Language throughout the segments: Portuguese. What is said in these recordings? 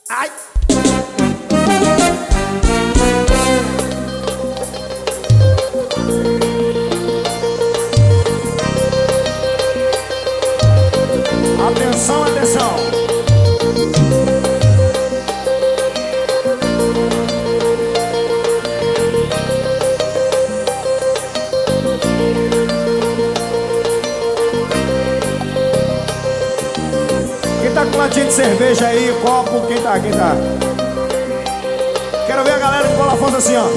Ai! Atenção, atenção! Quem tá com latinha de cerveja aí, copo, quem tá? Quero ver a galera de Paulo Afonso assim, ó.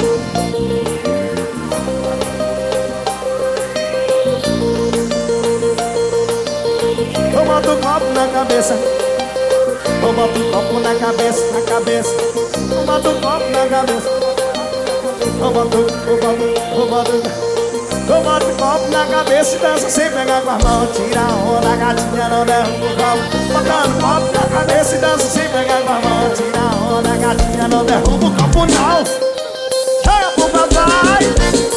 Eu boto o copo na cabeça. Eu boto o copo na cabeça. Eu boto o copo na cabeça. Eu boto o copo na cabeça e dança sem pegar com as mãos. Tira a onda, gatinha, não derruba o copo. Botando o copo na cabeça e dança sem pegar com as mãos. Tira a onda, gatinha, não derruba o copo, não. Chega pro papai.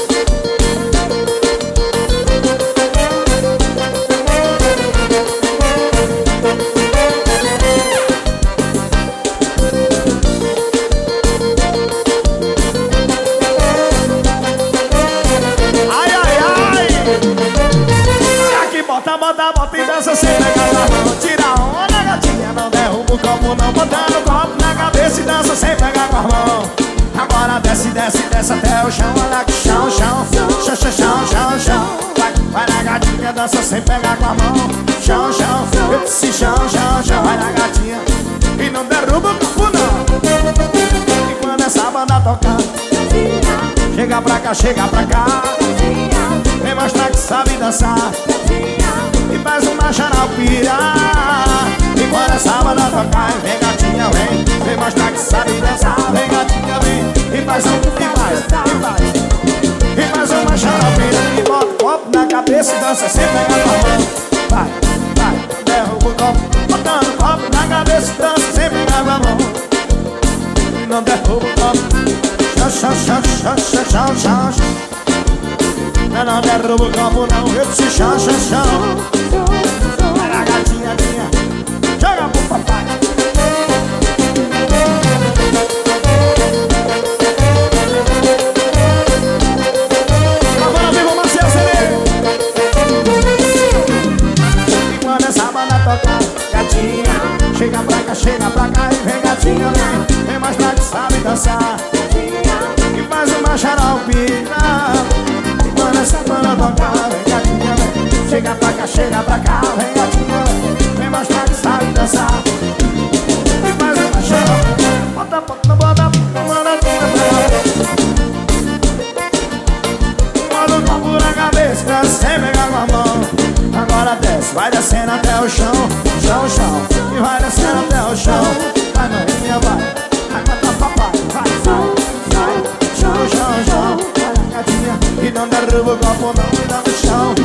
Bota e dança sem pegar na mão. Tira a onda, gatinha, não derruba o copo não. Botando o copo na cabeça e dança sem pegar com as mãos. Agora desce até o chão. Olha que chão. Vai na gatinha, dança sem pegar com a mão. Chão, eu disse chão. Vai na gatinha e não derruba o copo não. E quando essa banda tocar, chega pra cá. Vem mostrar que sabe dançar e faz uma xaropira. E quando essa banda tocar, vem gatinha, vem mostrar que sabe dançar. Vem gatinha, vem e faz uma xaropira. E bota o copo na cabeça e dança sem pegar com a mão. Vai, derruba o copo. Botando o copo na cabeça e dança sem pegar com a mão. E não derruba o copo. Chão. Não derruba o copo não, eu disse chão. Vai na gatinha, joga pro papai. Agora viva o Marcelo CD. E quando essa banda tocar, gatinha, chega pra cá e vem gatinha, vem mostrar que sabe dançar e faz uma xaropira. Quando essa banda tocar, vem gatinha, vem. Chega pra cá, vem gatinha, vem mostrar que sabe dançar e faz uma xarope. Bota o copo na cabeça, dança sem pegar com a mão. Agora desce, vai descendo até o chão. E vai descendo até o chão. Vai novinha, vai matar papai. Vai, chão. E não derruba o copo não, e dá no chão.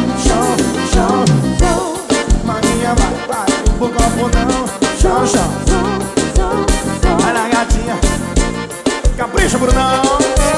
Maninha, vai, derruba o copo não. Chão. Vai na gatinha, capricha, Brunão.